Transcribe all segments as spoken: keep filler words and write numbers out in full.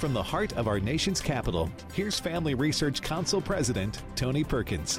From the heart of our nation's capital, here's Family Research Council President Tony Perkins.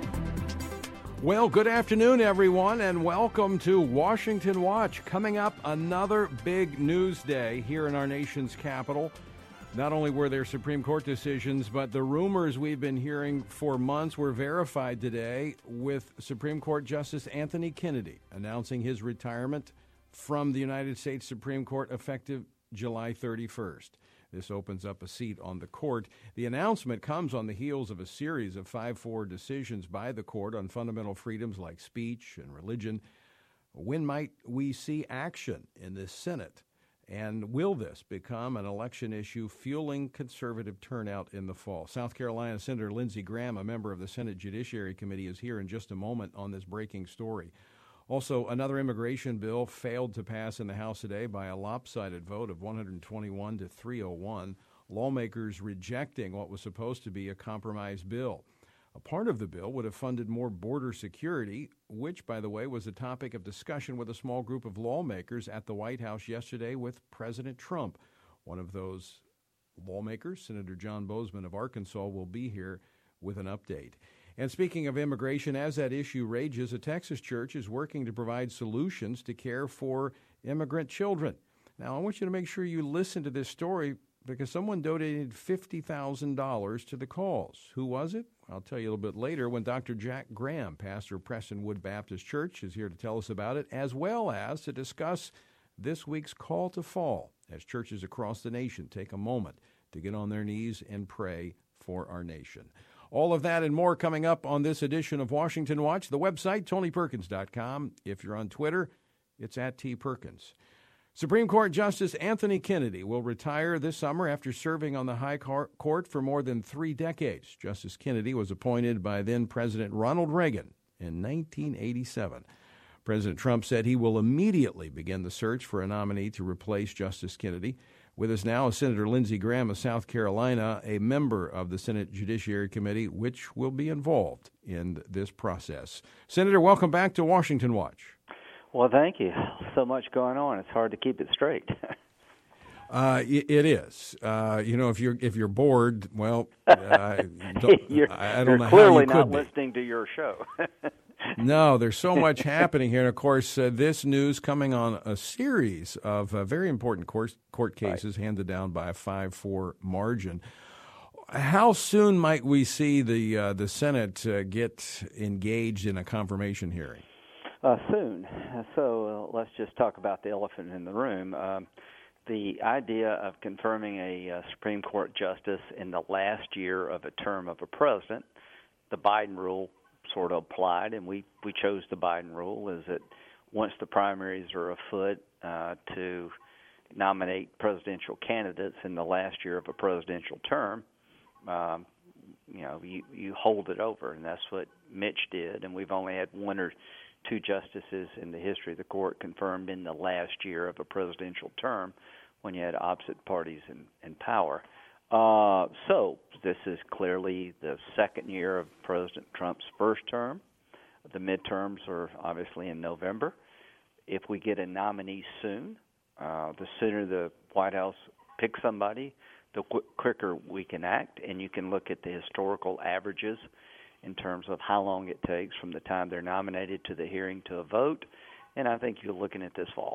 Well, good afternoon, everyone, and welcome to Washington Watch. Coming up, another big news day here in our nation's capital. Not only were there Supreme Court decisions, but the rumors we've been hearing for months were verified today with Supreme Court Justice Anthony Kennedy announcing his retirement from the United States Supreme Court effective July thirty-first. This opens up a seat on the court. The announcement comes on the heels of a series of five four decisions by the court on fundamental freedoms like speech and religion. When might we see action in the Senate? And will this become an election issue fueling conservative turnout in the fall? South Carolina Senator Lindsey Graham, a member of the Senate Judiciary Committee, is here in just a moment on this breaking story. Also, another immigration bill failed to pass in the House today by a lopsided vote of one hundred twenty-one to three oh one. Lawmakers rejecting what was supposed to be a compromise bill. A part of the bill would have funded more border security, which, by the way, was a topic of discussion with a small group of lawmakers at the White House yesterday with President Trump. One of those lawmakers, Senator John Boozman of Arkansas, will be here with an update. And speaking of immigration, as that issue rages, a Texas church is working to provide solutions to care for immigrant children. Now, I want you to make sure you listen to this story because someone donated fifty thousand dollars to the cause. Who was it? I'll tell you a little bit later when Doctor Jack Graham, pastor of Prestonwood Baptist Church, is here to tell us about it, as well as to discuss this week's call to fall as churches across the nation take a moment to get on their knees and pray for our nation. All of that and more coming up on this edition of Washington Watch. The website, tony perkins dot com. If you're on Twitter, it's at T Perkins. Supreme Court Justice Anthony Kennedy will retire this summer after serving on the High Court for more than three decades. Justice Kennedy was appointed by then-President Ronald Reagan in nineteen eighty-seven. President Trump said he will immediately begin the search for a nominee to replace Justice Kennedy. With us now is Senator Lindsey Graham of South Carolina, a member of the Senate Judiciary Committee, which will be involved in this process. Senator, welcome back to Washington Watch. Well, thank you. So much going on. It's hard to keep it straight. uh, it, it is. Uh, you know, if you're if you're bored, well, uh, don't, you're, I, I don't you're know clearly how you not could listening to your show. No, there's so much happening here. And, of course, uh, this news coming on a series of uh, very important court, court cases right. handed down by a five four margin. How soon might we see the uh, the Senate uh, get engaged in a confirmation hearing? Uh, soon. So uh, let's just talk about the elephant in the room. Um, the idea of confirming a uh, Supreme Court justice in the last year of a term of a president, the Biden rule sort of applied, and we, we chose the Biden rule, is that once the primaries are afoot uh, to nominate presidential candidates in the last year of a presidential term, um, you know, you, you hold it over, and that's what Mitch did, and we've only had one or two justices in the history of the court confirmed in the last year of a presidential term when you had opposite parties in, in power. Uh, so this is clearly the second year of President Trump's first term. The midterms are obviously in November. If we get a nominee soon, uh, the sooner the White House picks somebody, the qu- quicker we can act. And you can look at the historical averages in terms of how long it takes from the time they're nominated to the hearing to a vote. And I think you're looking at this fall.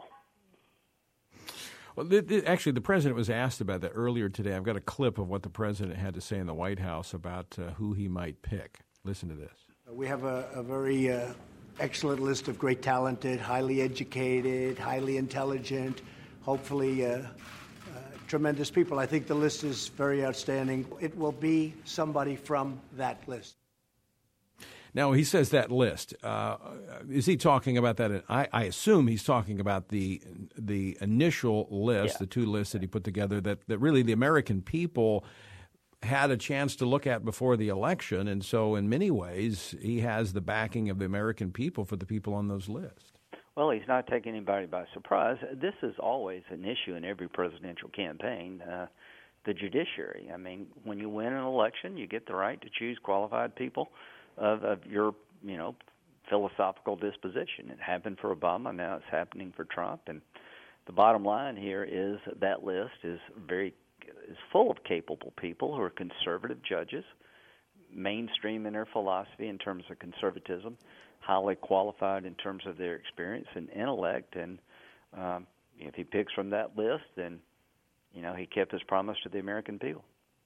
Well, th- th- actually, the president was asked about that earlier today. I've got a clip of what the president had to say in the White House about uh, who he might pick. Listen to this. We have a, a very uh, excellent list of great talented, highly educated, highly intelligent, hopefully uh, uh, tremendous people. I think the list is very outstanding. It will be somebody from that list. Now, he says that list. Uh, is he talking about that? I, I assume he's talking about the the initial list, yeah. the two lists that he put together that, that really the American people had a chance to look at before the election. And so in many ways, he has the backing of the American people for the people on those lists. Well, he's not taking anybody by surprise. This is always an issue in every presidential campaign, uh, the judiciary. I mean, when you win an election, you get the right to choose qualified people Of, of your, you know, philosophical disposition. It happened for Obama. Now it's happening for Trump. And the bottom line here is that list is very is full of capable people who are conservative judges, mainstream in their philosophy in terms of conservatism, highly qualified in terms of their experience and intellect. And um, if he picks from that list, then, you know, he kept his promise to the American people.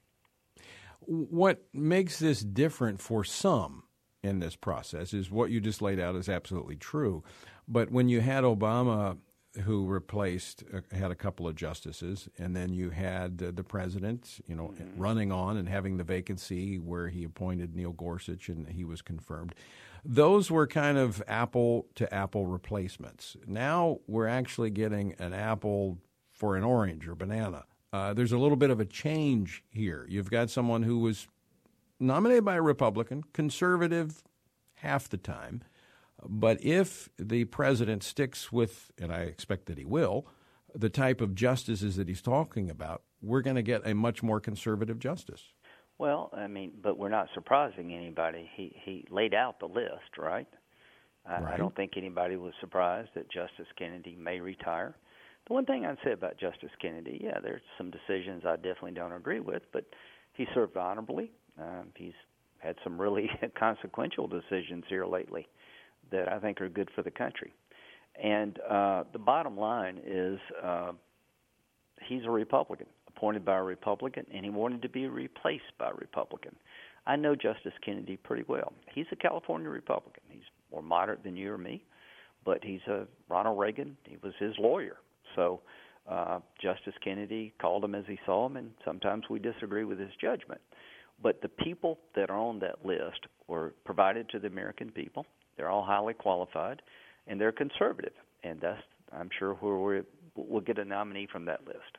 What makes this different for some in this process is what you just laid out is absolutely true. But when you had Obama, who replaced, uh, had a couple of justices, and then you had uh, the president, you know, mm-hmm. running on and having the vacancy where he appointed Neil Gorsuch and he was confirmed. Those were kind of apple-to-apple replacements. Now we're actually getting an apple for an orange or banana. Uh, there's a little bit of a change here. You've got someone who was nominated by a Republican, conservative half the time. But if the president sticks with, and I expect that he will, the type of justices that he's talking about, we're going to get a much more conservative justice. Well, I mean, but we're not surprising anybody. He he laid out the list, right? I, right. I don't think anybody was surprised that Justice Kennedy may retire. The one thing I'd say about Justice Kennedy, yeah, there's some decisions I definitely don't agree with, but he served honorably. Um, he's had some really consequential decisions here lately that I think are good for the country. And uh, the bottom line is uh, he's a Republican, appointed by a Republican, and he wanted to be replaced by a Republican. I know Justice Kennedy pretty well. He's a California Republican. He's more moderate than you or me, but he's a Ronald Reagan. He was his lawyer. So uh, Justice Kennedy called him as he saw him, and sometimes we disagree with his judgment. But the people that are on that list were provided to the American people. They're all highly qualified, and they're conservative. And that's, I'm sure, where we're, we'll get a nominee from that list.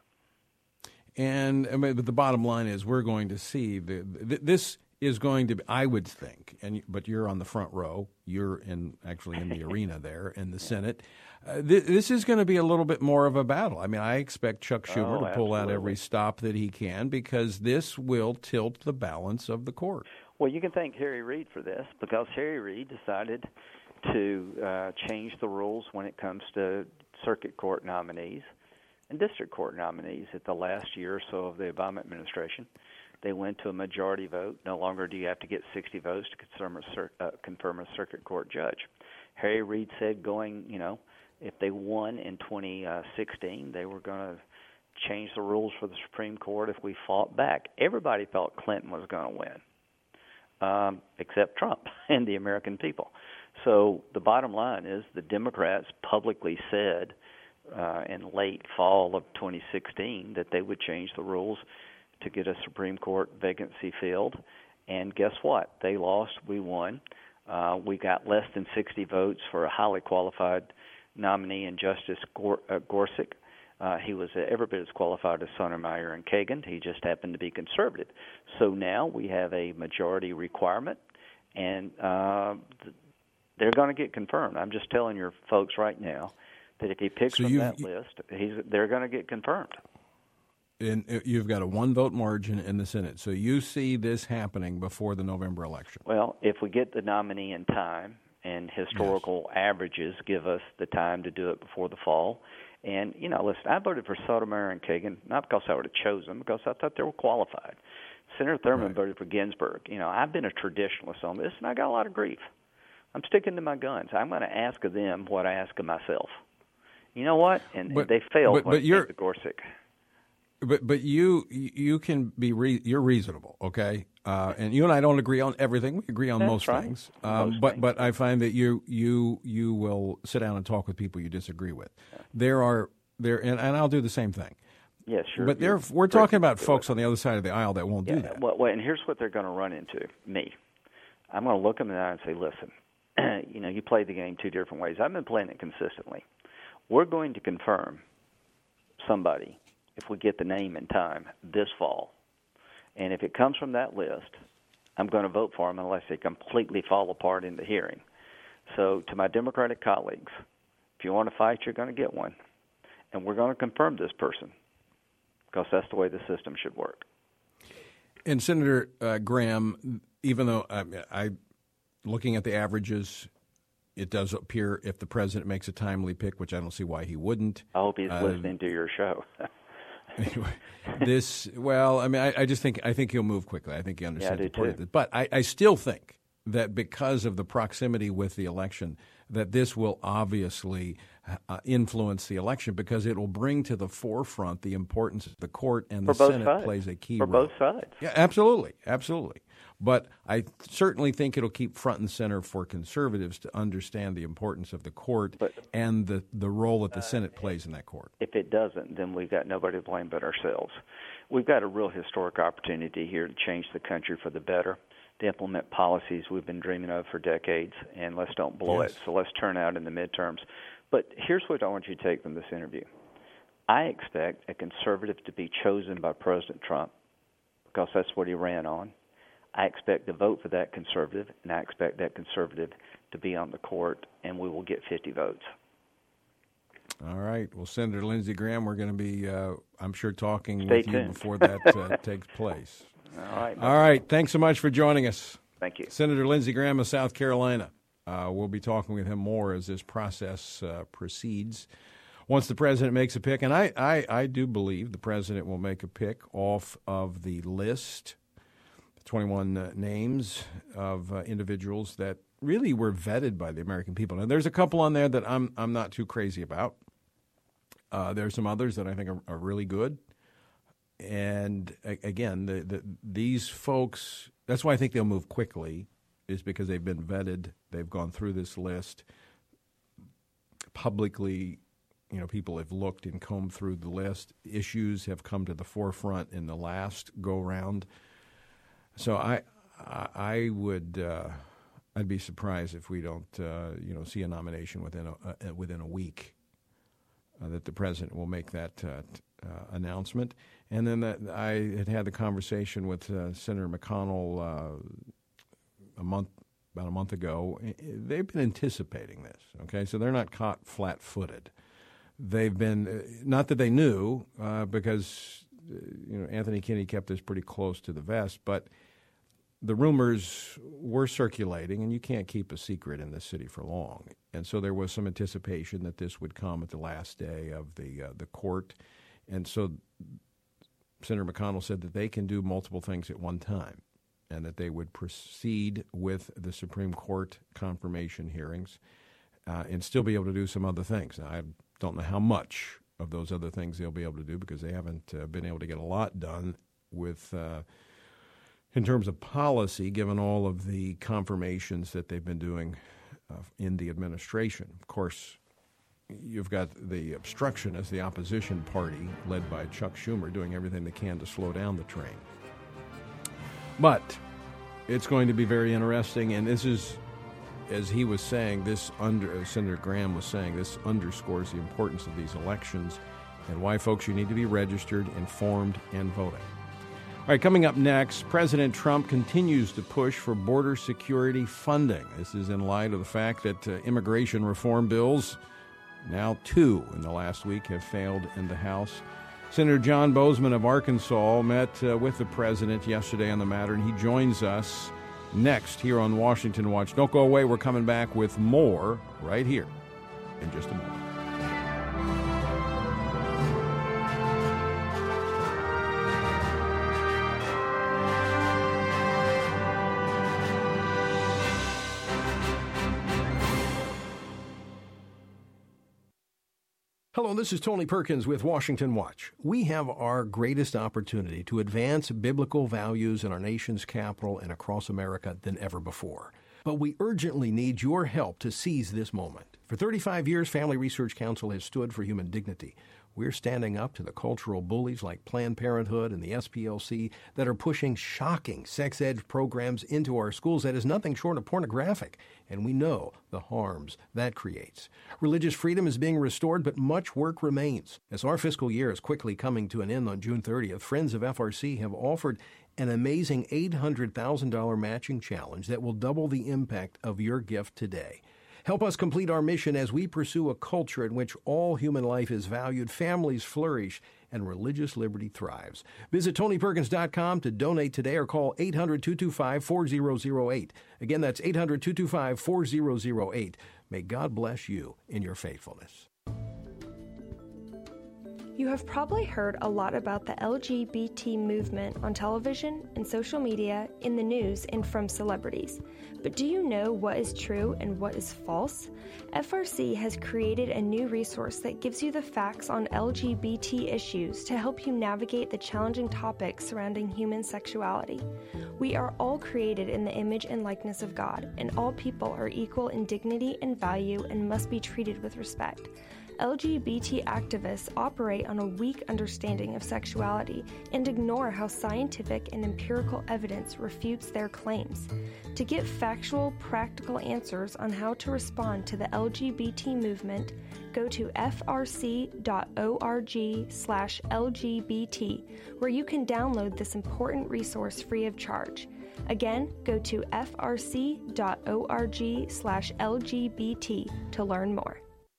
And I mean, but the bottom line is we're going to see the, the, this is going to be, I would think, and but you're on the front row. You're in actually in the arena there in the yeah. Senate. Uh, th- this is going to be a little bit more of a battle. I mean, I expect Chuck Schumer oh, to pull absolutely. out every stop that he can because this will tilt the balance of the court. Well, you can thank Harry Reid for this because Harry Reid decided to uh, change the rules when it comes to circuit court nominees and district court nominees at the last year or so of the Obama administration. They went to a majority vote. No longer do you have to get sixty votes to confirm a, cir- uh, confirm a circuit court judge. Harry Reid said going, you know, if they won in twenty sixteen, they were going to change the rules for the Supreme Court if we fought back. Everybody thought Clinton was going to win, um, except Trump and the American people. So the bottom line is the Democrats publicly said uh, in late fall of twenty sixteen that they would change the rules to get a Supreme Court vacancy filled. And guess what? They lost. We won. Uh, we got less than sixty votes for a highly qualified nominee in Justice Gor- uh, Gorsuch. Uh, he was uh, every bit as qualified as Sotomayor and Kagan. He just happened to be conservative. So now we have a majority requirement, and uh, th- they're going to get confirmed. I'm just telling your folks right now that if he picks so from you've, that list, he's, they're going to get confirmed. And you've got a one-vote margin in the Senate. So you see this happening before the November election. Well, if we get the nominee in time, and historical yes. averages give us the time to do it before the fall. And, you know, listen, I voted for Sotomayor and Kagan, not because I would have chosen them, because I thought they were qualified. Senator Thurmond right. voted for Ginsburg. You know, I've been a traditionalist on this, and I got a lot of grief. I'm sticking to my guns. I'm going to ask of them what I ask of myself. You know what? And but, they failed but, when but it you're, came to Gorsuch. But but you you can be re, you're reasonable, okay? Uh, and you and I don't agree on everything. We agree on That's most right. things. Um, most but things. but I find that you you you will sit down and talk with people you disagree with. Yeah. There are there and, and I'll do the same thing. Yeah, sure. But there we're talking about folks on the other side of the aisle that won't yeah, do that. Well, well, and here's what they're going to run into. Me. I'm going to look them in the eye and say, listen, you know, you play the game two different ways. I've been playing it consistently. We're going to confirm somebody if we get the name in time this fall. And if it comes from that list, I'm going to vote for them unless they completely fall apart in the hearing. So to my Democratic colleagues, if you want to fight, you're going to get one. And we're going to confirm this person because that's the way the system should work. And Senator uh, Graham, even though I, I, looking at the averages, it does appear if the president makes a timely pick, which I don't see why he wouldn't. I hope he's uh, listening to your show. Anyway, this, well, I mean, I, I just think, I think he'll move quickly. I think he understands yeah, I the do point too. of it. But I, I still think that because of the proximity with the election, that this will obviously uh, influence the election because it will bring to the forefront the importance of the court, and the For both Senate sides. plays a key For role. both sides. Yeah, absolutely, absolutely. But I certainly think it'll keep front and center for conservatives to understand the importance of the court But, and the, the role that the Senate plays in that court. If it doesn't, then we've got nobody to blame but ourselves. We've got a real historic opportunity here to change the country for the better, to implement policies we've been dreaming of for decades, and let's don't blow Yes. it. So let's turn out in the midterms. But here's what I want you to take from this interview. I expect a conservative to be chosen by President Trump because that's what he ran on. I expect to vote for that conservative, and I expect that conservative to be on the court, and we will get fifty votes. All right. Well, Senator Lindsey Graham, we're going to be, uh, I'm sure, talking Stay with you tuned. before that uh, takes place. All right. All right. Thanks so much for joining us. Thank you. Senator Lindsey Graham of South Carolina. Uh, we'll be talking with him more as this process uh, proceeds. Once the president makes a pick, and I, I, I do believe the president will make a pick off of the list, twenty-one uh, names of uh, individuals that really were vetted by the American people. Now, there's a couple on there that I'm I'm not too crazy about. Uh, there's some others that I think are, are really good. And a- again, the, the, these folks, that's why I think they'll move quickly, is because they've been vetted. They've gone through this list publicly. You know, people have looked and combed through the list. Issues have come to the forefront in the last go-round. So I, I, I would, uh, I'd be surprised if we don't, uh, you know, see a nomination within a uh, within a week. Uh, that the president will make that uh, t- uh, announcement, and then that I had had the conversation with uh, Senator McConnell uh, a month, about a month ago. They've been anticipating this. Okay, so they're not caught flat-footed. They've been uh, not that they knew, uh, because uh, you know Anthony Kinney kept this pretty close to the vest, but the rumors were circulating, and you can't keep a secret in this city for long. And so there was some anticipation that this would come at the last day of the uh, the court. And so Senator McConnell said that they can do multiple things at one time, and that they would proceed with the Supreme Court confirmation hearings uh, and still be able to do some other things. Now, I don't know how much of those other things they'll be able to do because they haven't uh, been able to get a lot done with uh, in terms of policy, given all of the confirmations that they've been doing uh, in the administration. Of course, you've got the obstructionists, the opposition party, led by Chuck Schumer, doing everything they can to slow down the train. But it's going to be very interesting, and this is, as he was saying, this under as Senator Graham was saying, this underscores the importance of these elections and why, folks, you need to be registered, informed, and voting. All right, coming up next, President Trump continues to push for border security funding. This is in light of the fact that uh, immigration reform bills, now two in the last week, have failed in the House. Senator John Boozman of Arkansas met uh, with the president yesterday on the matter, and he joins us next here on Washington Watch. Don't go away. We're coming back with more right here in just a moment. Hello, this is Tony Perkins with Washington Watch. We have our greatest opportunity to advance biblical values in our nation's capital and across America than ever before. But we urgently need your help to seize this moment. For thirty-five years, Family Research Council has stood for human dignity. We're standing up to the cultural bullies like Planned Parenthood and the S P L C that are pushing shocking sex ed programs into our schools that is nothing short of pornographic, and we know the harms that creates. Religious freedom is being restored, but much work remains. As our fiscal year is quickly coming to an end on June thirtieth, Friends of F R C have offered an amazing eight hundred thousand dollars matching challenge that will double the impact of your gift today. Help us complete our mission as we pursue a culture in which all human life is valued, families flourish, and religious liberty thrives. Visit Tony Perkins dot com to donate today or call eight hundred, two two five, four zero zero eight. Again, that's eight hundred, two two five, four zero zero eight. May God bless you in your faithfulness. You have probably heard a lot about the L G B T movement on television and social media, in the news, and from celebrities. But do you know what is true and what is false? F R C has created a new resource that gives you the facts on L G B T issues to help you navigate the challenging topics surrounding human sexuality. We are all created in the image and likeness of God, and all people are equal in dignity and value and must be treated with respect. L G B T activists operate on a weak understanding of sexuality and ignore how scientific and empirical evidence refutes their claims. To get factual, practical answers on how to respond to the L G B T movement, go to f r c dot org slash L G B T, where you can download this important resource free of charge. Again, go to f r c dot org slash L G B T to learn more.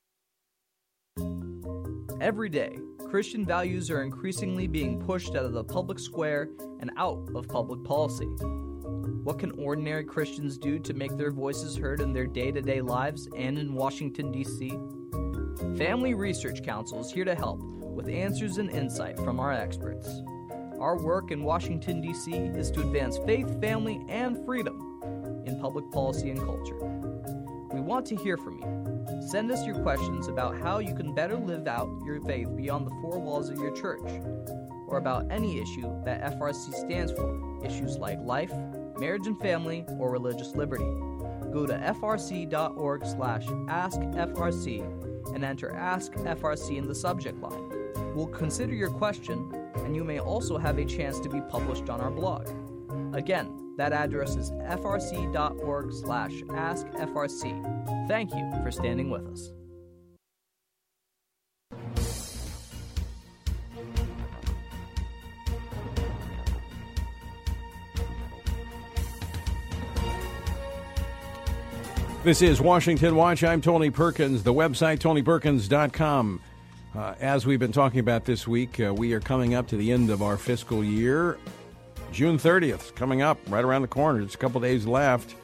Every day, Christian values are increasingly being pushed out of the public square and out of public policy. What can ordinary Christians do to make their voices heard in their day-to-day lives and in Washington, D C? Family Research Council is here to help with answers and insight from our experts. Our work in Washington, D C is to advance faith, family, and freedom in public policy and culture. We want to hear from you. Send us your questions about how you can better live out your faith beyond the four walls of your church, or about any issue that F R C stands for, issues like life, marriage and family, or religious liberty. Go to f r c dot org slash ask F R C and enter Ask F R C in the subject line. We'll consider your question, and you may also have a chance to be published on our blog. Again, that address is f r c dot org slash ask F R C. Thank you for standing with us. This is Washington Watch. I'm Tony Perkins. The website, tony perkins dot com. Uh, as we've been talking about this week, uh, we are coming up to the end of our fiscal year. June thirtieth coming up, right around the corner. It's a couple days left.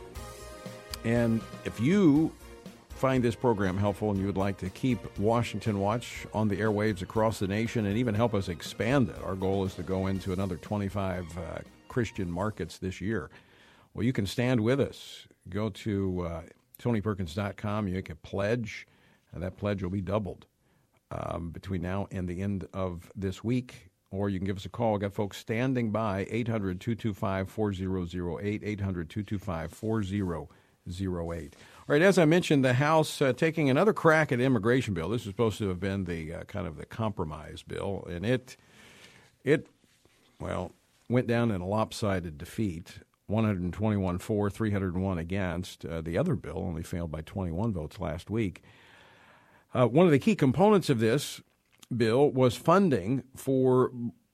And if you find this program helpful and you would like to keep Washington Watch on the airwaves across the nation and even help us expand it, our goal is to go into another twenty-five uh, Christian markets this year. Well, you can stand with us. Go to uh, tony perkins dot com. You can pledge, and that pledge will be doubled um, between now and the end of this week. Or you can give us a call. We've got folks standing by, eight hundred, two two five, four zero zero eight, eight hundred, two two five, four zero zero eight. All right, as I mentioned, the House uh, taking another crack at immigration bill. This was supposed to have been the uh, kind of the compromise bill, and it, it, well, went down in a lopsided defeat, one hundred twenty-one for, three hundred one against. Uh, the other bill only failed by twenty-one votes last week. Uh, one of the key components of this bill was funding for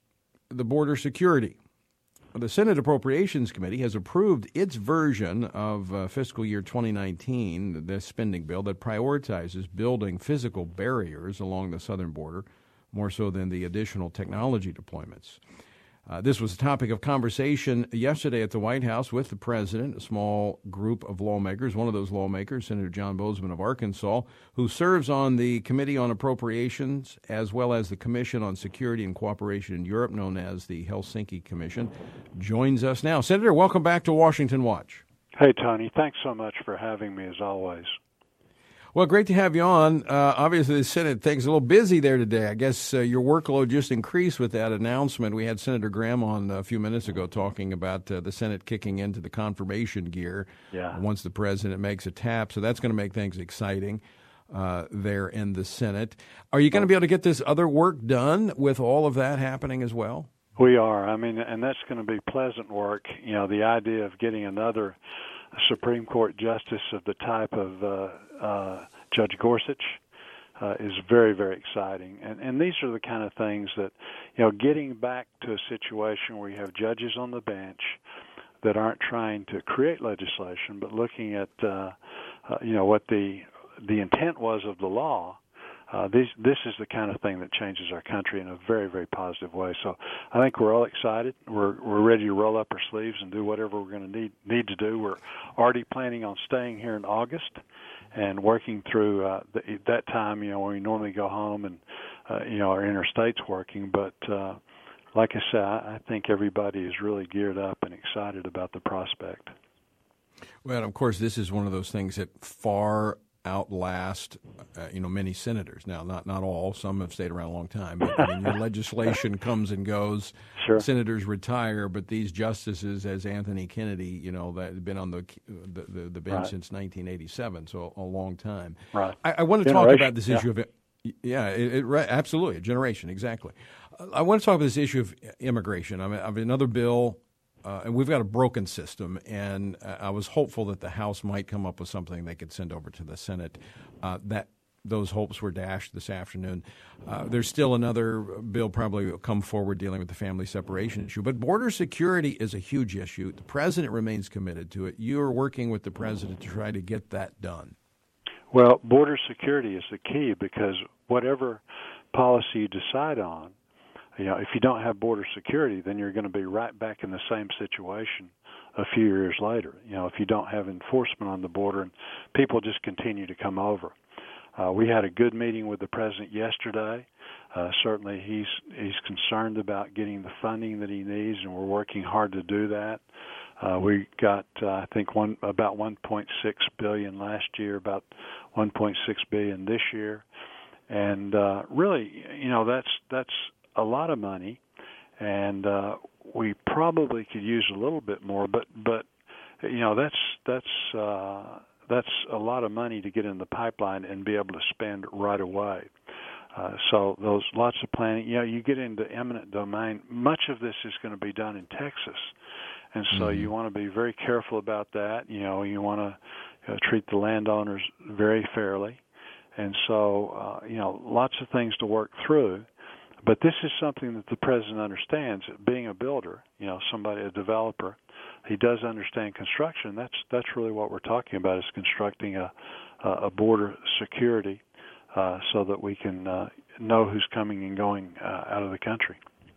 the border security. The Senate Appropriations Committee has approved its version of uh, fiscal year twenty nineteen, the spending bill that prioritizes building physical barriers along the southern border, more so than the additional technology deployments. Uh, this was a topic of conversation yesterday at the White House with the president, a small group of lawmakers. One of those lawmakers, Senator John Boozman of Arkansas, who serves on the Committee on Appropriations as well as the Commission on Security and Cooperation in Europe, known as the Helsinki Commission, joins us now. Senator, welcome back to Washington Watch. Hey, Tony. Thanks so much for having me, as always. Well, great to have you on. Uh, obviously, the Senate thing's a little busy there today. I guess uh, your workload just increased with that announcement. We had Senator Graham on a few minutes ago talking about uh, the Senate kicking into the confirmation gear yeah. once the president makes a tap. So that's going to make things exciting uh, there in the Senate. Are you going to be able to get this other work done with all of that happening as well? We are. I mean, and that's going to be pleasant work. You know, the idea of getting another Supreme Court justice of the type of uh, uh, Judge Gorsuch uh, is very, very exciting. And, and these are the kind of things that, you know, getting back to a situation where you have judges on the bench that aren't trying to create legislation, but looking at, uh, uh, you know, what the the intent was of the law. Uh, this, this is the kind of thing that changes our country in a very, very positive way. So I think we're all excited. We're we're ready to roll up our sleeves and do whatever we're going to need need to do. We're already planning on staying here in August and working through uh, the, that time, you know, when we normally go home and uh, you know, our interstates working. But uh, like I said, I, I think everybody is really geared up and excited about the prospect. Well, of course, this is one of those things that far outlast, uh, you know, many senators. Now, not not all. Some have stayed around a long time. But I mean, your legislation comes and goes. Sure. Senators retire, but these justices, as Anthony Kennedy, you know, that have been on the the, the, the bench Right. since nineteen eighty-seven, so a long time. Right. I, I want to Generation, talk about this yeah. issue of it. Yeah, it, it, right, absolutely, a generation, exactly. I want to talk about this issue of immigration. I mean, I have another bill. Uh, and we've got a broken system, and uh, I was hopeful that the House might come up with something they could send over to the Senate. Uh, that those hopes were dashed this afternoon. Uh, there's still another bill probably will come forward dealing with the family separation issue. But border security is a huge issue. The president remains committed to it. You are working with the president to try to get that done. Well, border security is the key, because whatever policy you decide on, you know, if you don't have border security, then you're going to be right back in the same situation a few years later. You know, if you don't have enforcement on the border and people just continue to come over. Uh, we had a good meeting with the president yesterday. Uh, certainly, he's he's concerned about getting the funding that he needs, and we're working hard to do that. Uh, we got, uh, I think, one about one point six billion dollars last year, about one point six billion dollars this year, and uh, really, you know, that's that's a lot of money, and uh, we probably could use a little bit more. But but you know, that's that's uh, that's a lot of money to get in the pipeline and be able to spend right away. Uh, so those lots of planning. You know, you get into eminent domain. Much of this is going to be done in Texas. And so mm-hmm. you want to be very careful about that. You know, you want to uh, treat the landowners very fairly. And so, uh, you know, lots of things to work through. But this is something that the president understands. Being a builder, you know, somebody, a developer, he does understand construction. That's that's really what we're talking about, is constructing a, a border security uh, so that we can uh, know who's coming and going uh, out of the country.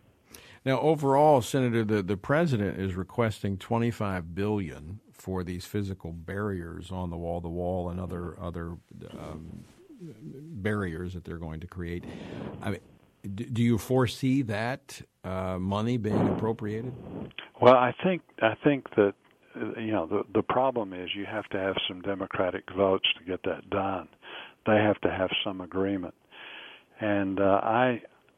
Now, overall, Senator, the, the president is requesting twenty-five billion dollars for these physical barriers on the wall, the wall, and other other um, barriers that they're going to create. I mean, do, do you foresee that uh, money being appropriated? Well, I think I think that you know the the problem is you have to have some Democratic votes to get that done. They have to have some agreement, and uh, I.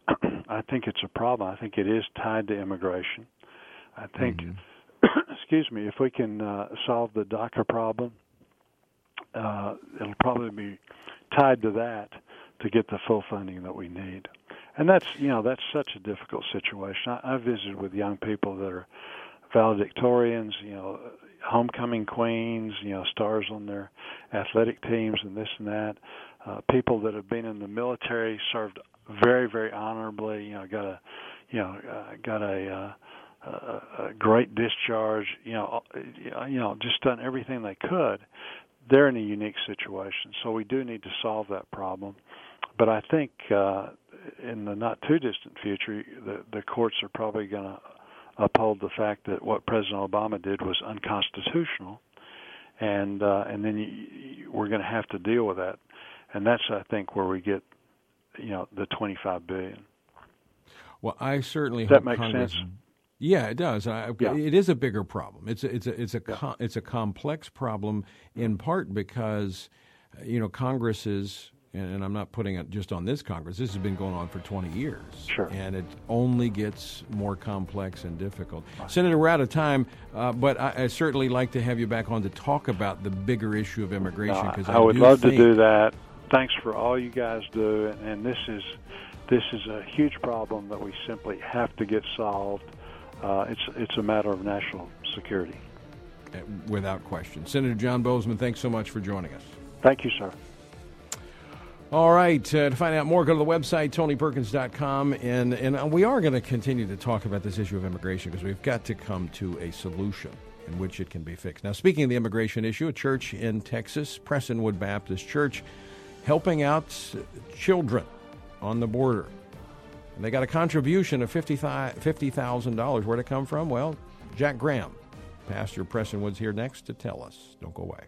I think it's a problem. I think it is tied to immigration. I think, mm-hmm. excuse me, if we can uh, solve the DACA problem, uh, it'll probably be tied to that to get the full funding that we need. And that's, you know, that's such a difficult situation. I, I visited with young people that are valedictorians, you know, homecoming queens, you know, stars on their athletic teams and this and that, uh, people that have been in the military, served very, very honorably, you know, got a, you know, uh, got a, uh, a, a great discharge, you know, you know, just done everything they could. They're in a unique situation, so we do need to solve that problem. But I think uh, in the not too distant future, the, the courts are probably going to uphold the fact that what President Obama did was unconstitutional, and uh, and then you, you, we're going to have to deal with that, and that's, I think, where we get, you know, the twenty-five billion dollars. Well, I certainly does that hope make Congress, sense? Yeah, it does. I, Yeah. It is a bigger problem. It's a, it's a, it's a, Yeah. com, it's a complex problem, in part because, you know, Congress is, and I'm not putting it just on this Congress, this has been going on for twenty years. Sure. And it only gets more complex and difficult. Right. Senator, we're out of time, uh, but I, I certainly like to have you back on to talk about the bigger issue of immigration. No, I, I would do love think, to do that. Thanks for all you guys do, and, and this is this is a huge problem that we simply have to get solved. Uh, it's it's a matter of national security. Without question. Senator John Boozman, thanks so much for joining us. Thank you, sir. All right. Uh, to find out more, go to the website, tony perkins dot com. And, and we are going to continue to talk about this issue of immigration because we've got to come to a solution in which it can be fixed. Now, speaking of the immigration issue, a church in Texas, Prestonwood Baptist Church, helping out children on the border. And they got a contribution of fifty thousand dollars. Where'd it come from? Well, Jack Graham, Pastor Prestonwood's here next to tell us. Don't go away.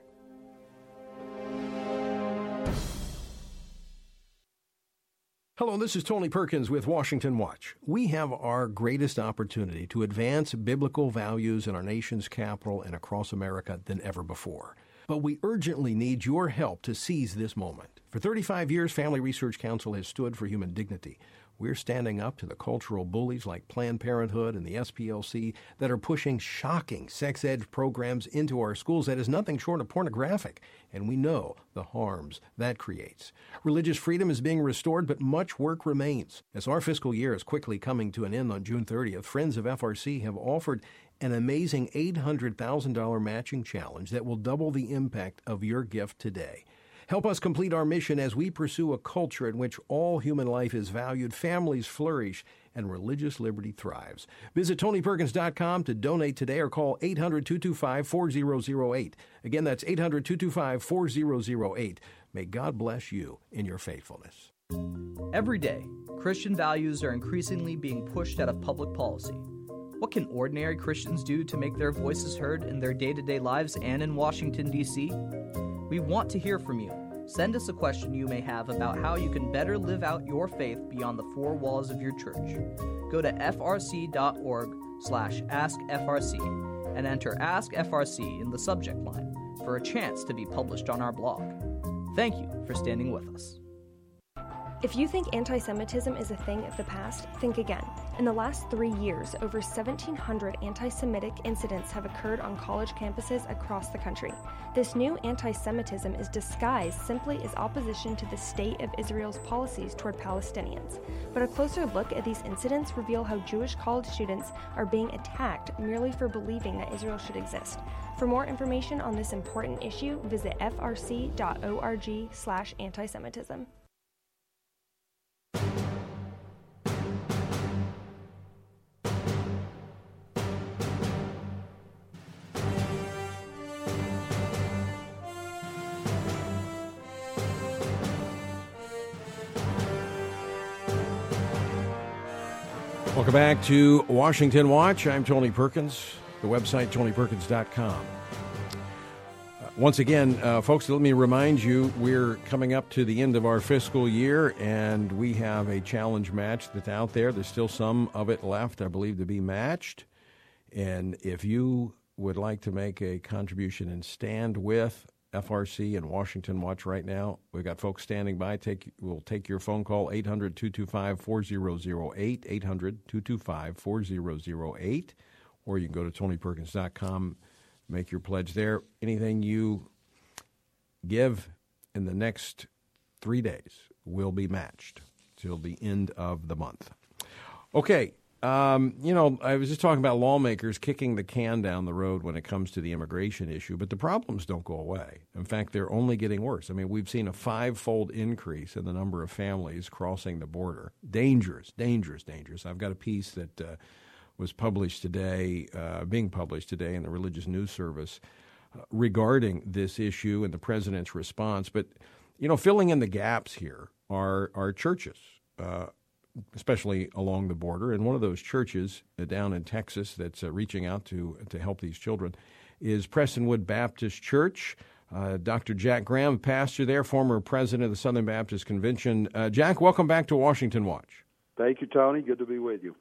Hello, this is Tony Perkins with Washington Watch. We have our greatest opportunity to advance biblical values in our nation's capital and across America than ever before. But we urgently need your help to seize this moment. For thirty-five years, Family Research Council has stood for human dignity. We're standing up to the cultural bullies like Planned Parenthood and the S P L C that are pushing shocking sex ed programs into our schools that is nothing short of pornographic, and we know the harms that creates. Religious freedom is being restored, but much work remains. As our fiscal year is quickly coming to an end on June thirtieth, Friends of F R C have offered an amazing eight hundred thousand dollars matching challenge that will double the impact of your gift today. Help us complete our mission as we pursue a culture in which all human life is valued, families flourish, and religious liberty thrives. Visit Tony Perkins dot com to donate today or call eight hundred, two two five, four zero zero eight. Again, that's eight hundred, two two five, four zero zero eight. May God bless you in your faithfulness. Every day, Christian values are increasingly being pushed out of public policy. What can ordinary Christians do to make their voices heard in their day-to-day lives and in Washington, D C? We want to hear from you. Send us a question you may have about how you can better live out your faith beyond the four walls of your church. Go to f r c dot org slash ask f r c and enter Ask F R C in the subject line for a chance to be published on our blog. Thank you for standing with us. If you think anti-Semitism is a thing of the past, think again. In the last three years, over seventeen hundred anti-Semitic incidents have occurred on college campuses across the country. This new anti-Semitism is disguised simply as opposition to the state of Israel's policies toward Palestinians. But a closer look at these incidents reveal how Jewish college students are being attacked merely for believing that Israel should exist. For more information on this important issue, visit f r c dot org slash anti-Semitism. Welcome back to Washington Watch. I'm Tony Perkins, the website tony perkins dot com. Uh, once again, uh, folks, let me remind you, we're coming up to the end of our fiscal year, and we have a challenge match that's out there. There's still some of it left, I believe, to be matched. And if you would like to make a contribution and stand with F R C and Washington Watch right now, we've got folks standing by. Take We'll take your phone call, eight hundred, two two five, four zero zero eight, eight hundred, two two five, four zero zero eight, or you can go to tony perkins dot com, make your pledge there. Anything you give in the next three days will be matched till the end of the month. Okay. Um, you know, I was just talking about lawmakers kicking the can down the road when it comes to the immigration issue, but the problems don't go away. In fact, they're only getting worse. I mean, we've seen a five-fold increase in the number of families crossing the border. Dangerous, dangerous, dangerous. I've got a piece that uh, was published today, uh, being published today in the Religious News Service uh, regarding this issue and the president's response. But, you know, filling in the gaps here are, are churches, uh, especially along the border. And one of those churches uh, down in Texas that's uh, reaching out to to help these children is Prestonwood Baptist Church. Uh, Doctor Jack Graham, pastor there, former president of the Southern Baptist Convention. Uh, Jack, welcome back to Washington Watch. Thank you, Tony. Good to be with you.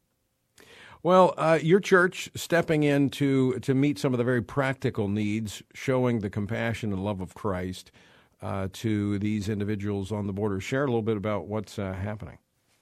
Well, uh, your church stepping in to, to meet some of the very practical needs, showing the compassion and love of Christ uh, to these individuals on the border. Share a little bit about what's uh, happening.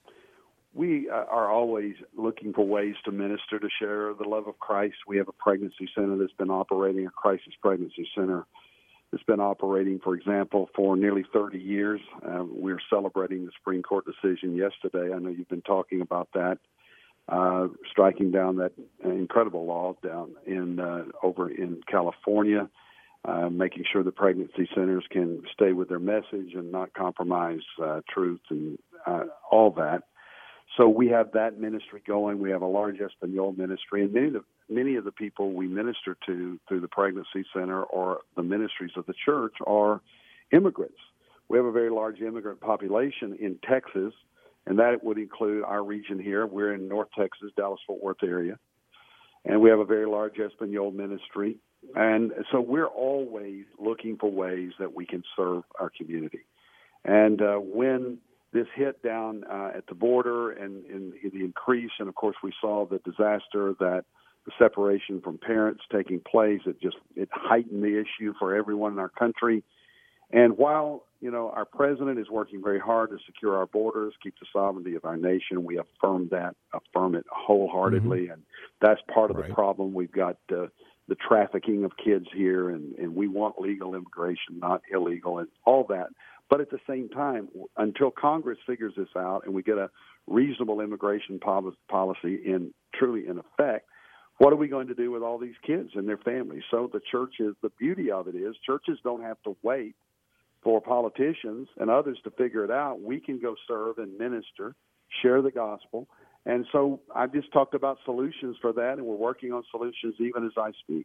We are always looking for ways to minister, to share the love of Christ. We have a pregnancy center that's been operating, a crisis pregnancy center that's been operating, for example, for nearly thirty years. Uh, we're celebrating the Supreme Court decision yesterday. I know you've been talking about that, uh, striking down that incredible law down in uh, over in California, uh, making sure the pregnancy centers can stay with their message and not compromise uh, truth and uh, all that. So we have that ministry going. We have a large Espanol ministry, and many of the, many of the people we minister to through the pregnancy center or the ministries of the church are immigrants. We have a very large immigrant population in Texas, and that would include our region here. We're in North Texas, Dallas-Fort Worth area, and we have a very large Espanol ministry. And so we're always looking for ways that we can serve our community. And uh, when this hit down uh, at the border and, and the increase, and of course we saw the disaster that the separation from parents taking place. It just it heightened the issue for everyone in our country. And while, you know, our president is working very hard to secure our borders, keep the sovereignty of our nation, we affirm that, affirm it wholeheartedly. Mm-hmm. And that's part of right. the problem. We've got uh, the trafficking of kids here, and, and we want legal immigration, not illegal, and all that. But at the same time, until Congress figures this out and we get a reasonable immigration policy in truly in effect, what are we going to do with all these kids and their families? So the churches, the beauty of it is churches don't have to wait for politicians and others to figure it out. We can go serve and minister, share the gospel. And so I've just talked about solutions for that, and we're working on solutions even as I speak.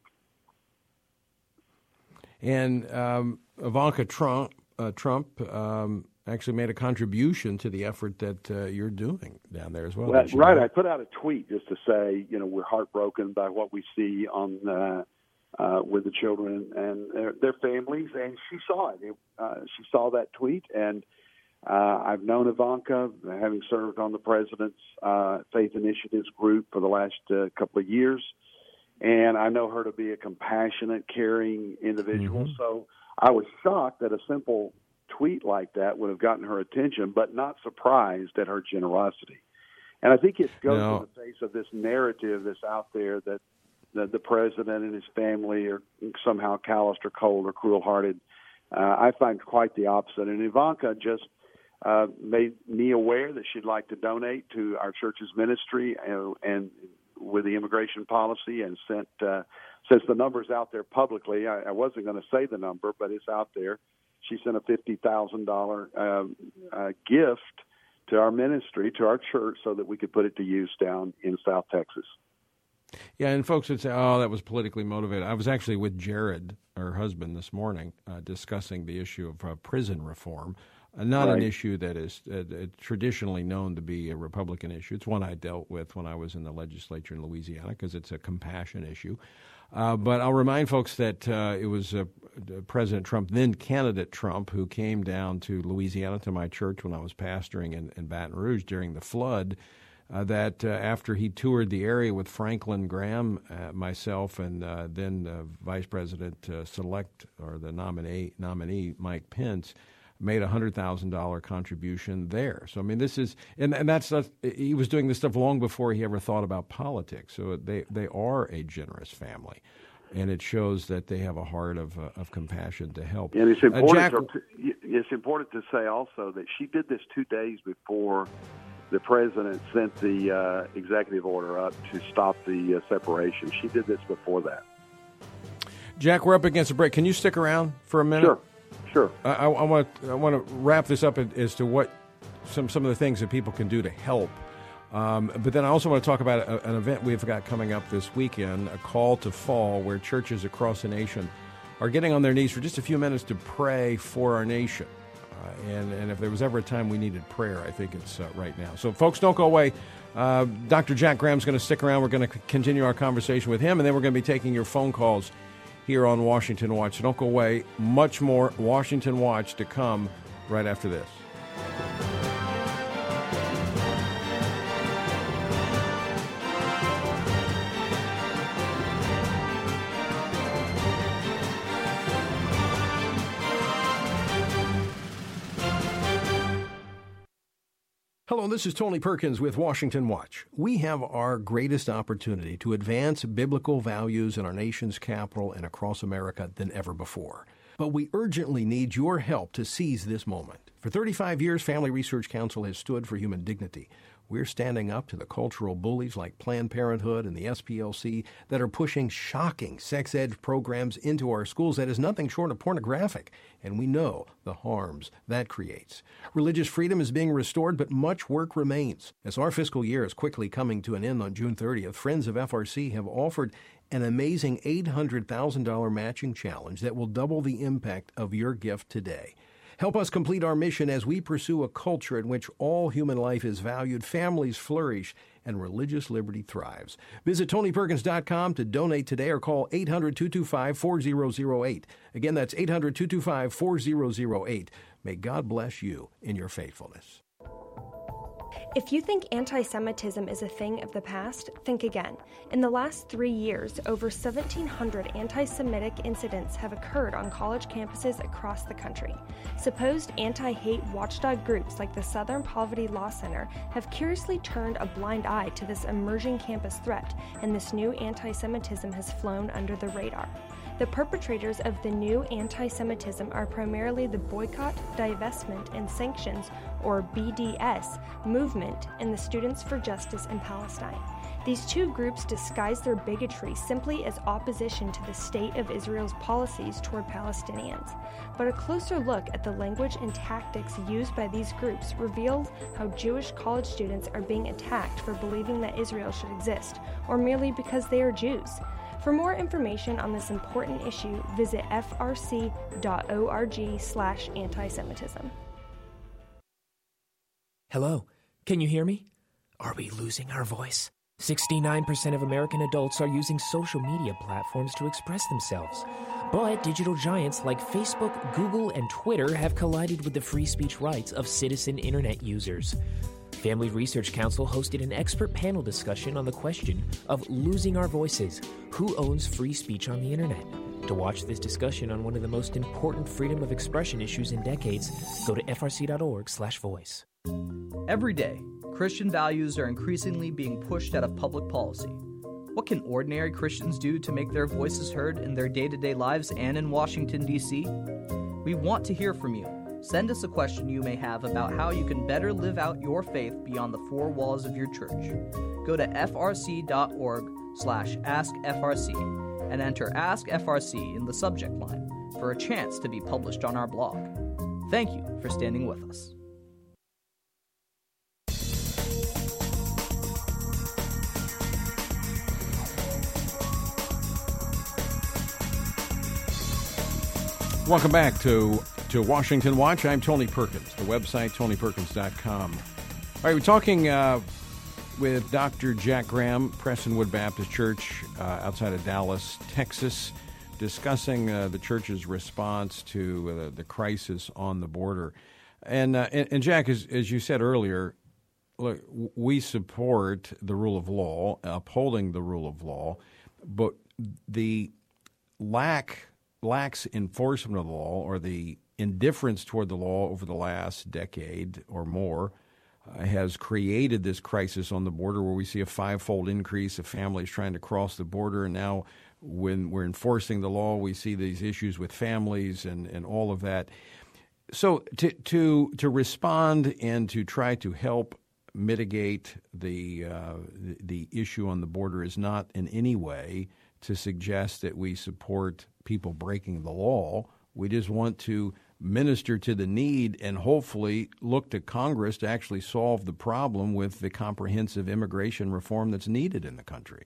And um, Ivanka Trump, uh, Trump um, actually made a contribution to the effort that uh, you're doing down there as well. well right. I put out a tweet just to say, you know, we're heartbroken by what we see on uh, uh, with the children and their, their families. And she saw it. it uh, she saw that tweet. And uh, I've known Ivanka, having served on the president's uh, Faith Initiatives group for the last uh, couple of years. And I know her to be a compassionate, caring individual. Mm-hmm. So I was shocked that a simple tweet like that would have gotten her attention, but not surprised at her generosity. And I think it goes no. in the face of this narrative that's out there that, that the president and his family are somehow calloused or cold or cruel-hearted. Uh, I find quite the opposite. And Ivanka just uh, made me aware that she'd like to donate to our church's ministry and, and with the immigration policy, and sent, uh, since the number's out there publicly, I, I wasn't going to say the number, but it's out there. She sent a fifty thousand dollars uh, uh, gift to our ministry, to our church, so that we could put it to use down in South Texas. Yeah, and folks would say, oh, that was politically motivated. I was actually with Jared, her husband, this morning, uh, discussing the issue of uh, prison reform. Uh, not right. an issue that is uh, traditionally known to be a Republican issue. It's one I dealt with when I was in the legislature in Louisiana because it's a compassion issue. Uh, but I'll remind folks that uh, it was uh, President Trump, then candidate Trump, who came down to Louisiana to my church when I was pastoring in, in Baton Rouge during the flood, uh, that uh, after he toured the area with Franklin Graham, uh, myself, and uh, then uh, Vice President uh, select or the nominee, nominee Mike Pence, made a one hundred thousand dollars contribution there. So, I mean, this is, and, and that's, not, he was doing this stuff long before he ever thought about politics. So they, they are a generous family, and it shows that they have a heart of uh, of compassion to help. And it's important, uh, Jack, to, it's important to say also that she did this two days before the president sent the uh, executive order up to stop the uh, separation. She did this before that. Jack, we're up against a break. Can you stick around for a minute? Sure. Sure. I, I want I want to wrap this up as to what some some of the things that people can do to help. Um, but then I also want to talk about a, an event we've got coming up this weekend, a call to fall, where churches across the nation are getting on their knees for just a few minutes to pray for our nation. Uh, and, and if there was ever a time we needed prayer, I think it's uh, right now. So, folks, don't go away. Uh, Doctor Jack Graham's going to stick around. We're going to continue our conversation with him, and then we're going to be taking your phone calls here on Washington Watch. So don't go away. Much more Washington Watch to come right after this. Hello, this is Tony Perkins with Washington Watch. We have our greatest opportunity to advance biblical values in our nation's capital and across America than ever before. But we urgently need your help to seize this moment. For thirty-five years, Family Research Council has stood for human dignity. We're standing up to the cultural bullies like Planned Parenthood and the S P L C that are pushing shocking sex ed programs into our schools that is nothing short of pornographic, and we know the harms that creates. Religious freedom is being restored, but much work remains. As our fiscal year is quickly coming to an end on June thirtieth, Friends of F R C have offered an amazing eight hundred thousand dollars matching challenge that will double the impact of your gift today. Help us complete our mission as we pursue a culture in which all human life is valued, families flourish, and religious liberty thrives. Visit Tony Perkins dot com to donate today or call eight hundred, two two five, four zero zero eight. Again, that's eight hundred, two two five, four zero zero eight. May God bless you in your faithfulness. If you think anti-Semitism is a thing of the past, think again. In the last three years, over seventeen hundred anti-Semitic incidents have occurred on college campuses across the country. Supposed anti-hate watchdog groups like the Southern Poverty Law Center have curiously turned a blind eye to this emerging campus threat, and this new anti-Semitism has flown under the radar. The perpetrators of the new anti-Semitism are primarily the Boycott, Divestment, and Sanctions, or B D S, movement and the Students for Justice in Palestine. These two groups disguise their bigotry simply as opposition to the state of Israel's policies toward Palestinians. But a closer look at the language and tactics used by these groups reveals how Jewish college students are being attacked for believing that Israel should exist, or merely because they are Jews. For more information on this important issue, visit f r c dot org slash anti-Semitism. Hello, can you hear me? Are we losing our voice? sixty-nine percent of American adults are using social media platforms to express themselves. But digital giants like Facebook, Google, and Twitter have collided with the free speech rights of citizen internet users. Family Research Council hosted an expert panel discussion on the question of losing our voices. Who owns free speech on the internet? To watch this discussion on one of the most important freedom of expression issues in decades, go to f r c dot org slash voice. Every day, Christian values are increasingly being pushed out of public policy. What can ordinary Christians do to make their voices heard in their day-to-day lives and in Washington, D C? We want to hear from you. Send us a question you may have about how you can better live out your faith beyond the four walls of your church. Go to f r c dot org slash ask f r c and enter Ask F R C in the subject line for a chance to be published on our blog. Thank you for standing with us. Welcome back to, to Washington Watch. I'm Tony Perkins, the website tony perkins dot com. All right, we're talking uh, with Doctor Jack Graham, Prestonwood Baptist Church uh, outside of Dallas, Texas, discussing uh, the church's response to uh, the crisis on the border. And, uh, and, and Jack, as, as you said earlier, look, we support the rule of law, upholding the rule of law, but the lack lax enforcement of the law, or the indifference toward the law over the last decade or more, uh, has created this crisis on the border where we see a five-fold increase of families trying to cross the border. And now when we're enforcing the law, we see these issues with families and, and all of that. So to, to, to respond and to try to help mitigate the, uh, the, the issue on the border is not in any way to suggest that we support people breaking the law. We just want to minister to the need and hopefully look to Congress to actually solve the problem with the comprehensive immigration reform that's needed in the country.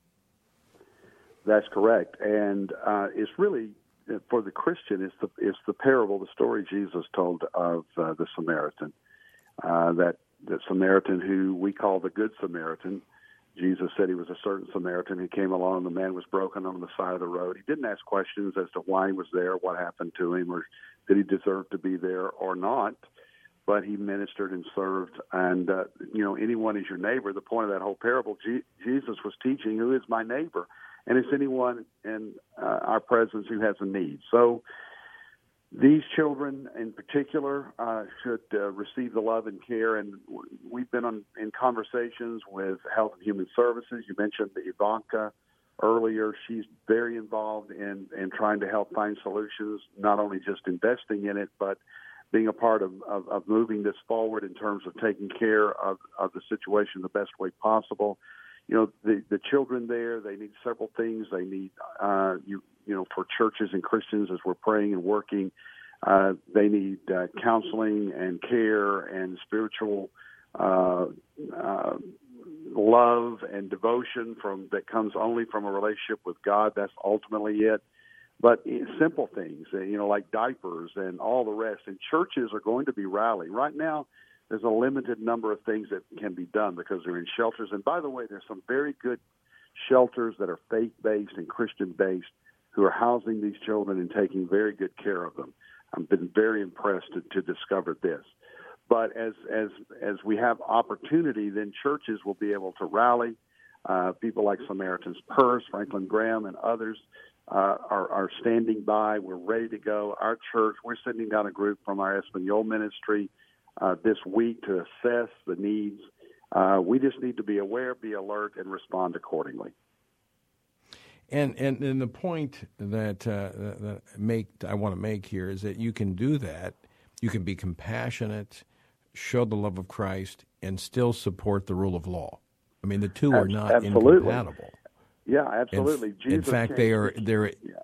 That's correct. And uh, it's really, for the Christian, it's the, it's the parable, the story Jesus told of uh, the Samaritan, uh, that, that Samaritan who we call the Good Samaritan. Jesus said he was a certain Samaritan who came along, and the man was broken on the side of the road. He didn't ask questions as to why he was there, what happened to him, or did he deserve to be there or not, but he ministered and served. And, uh, you know, anyone is your neighbor. The point of that whole parable, G- Jesus was teaching, who is my neighbor? And it's anyone in uh, our presence who has a need. So these children in particular uh, should uh, receive the love and care, and we've been on, in conversations with Health and Human Services. You mentioned Ivanka earlier. She's very involved in, in trying to help find solutions, not only just investing in it, but being a part of, of, of moving this forward in terms of taking care of, of the situation the best way possible. You know, the, the children there, they need several things. They need, uh, you you know, for churches and Christians as we're praying and working, uh, they need uh, counseling and care and spiritual uh, uh, love and devotion from that comes only from a relationship with God. That's ultimately it. But simple things, you know, like diapers and all the rest. And churches are going to be rallying. Right now, there's a limited number of things that can be done because they're in shelters. And by the way, there's some very good shelters that are faith-based and Christian-based who are housing these children and taking very good care of them. I've been very impressed to, to discover this. But as as as we have opportunity, then churches will be able to rally. Uh, people like Samaritan's Purse, Franklin Graham, and others uh, are, are standing by. We're ready to go. Our church, we're sending down a group from our Espanol ministry uh, this week to assess the needs. Uh, we just need to be aware, be alert, and respond accordingly. And and, and the point that, uh, that make I want to make here is that you can do that. You can be compassionate, show the love of Christ, and still support the rule of law. I mean, the two are not absolutely. incompatible. Yeah, absolutely. In, Jesus in fact, came, they are. They're. Yeah.